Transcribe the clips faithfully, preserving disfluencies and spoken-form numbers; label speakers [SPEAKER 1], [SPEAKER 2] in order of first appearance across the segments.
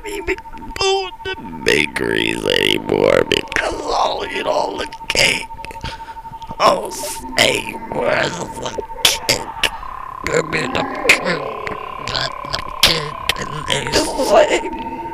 [SPEAKER 1] even go to bakeries anymore because I'll eat all the cake. Oh, say, where's the cake? Give me the cake. Got the cake. And they say,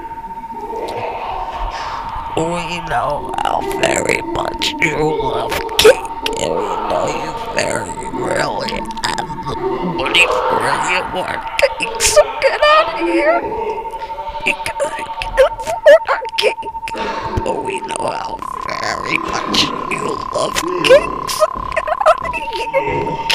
[SPEAKER 1] we know how very much you love cake. And we know you very rarely have the money for any more cake. So get out of here. Because we can't afford our cake. But we know how very much you love cake. So get out of here.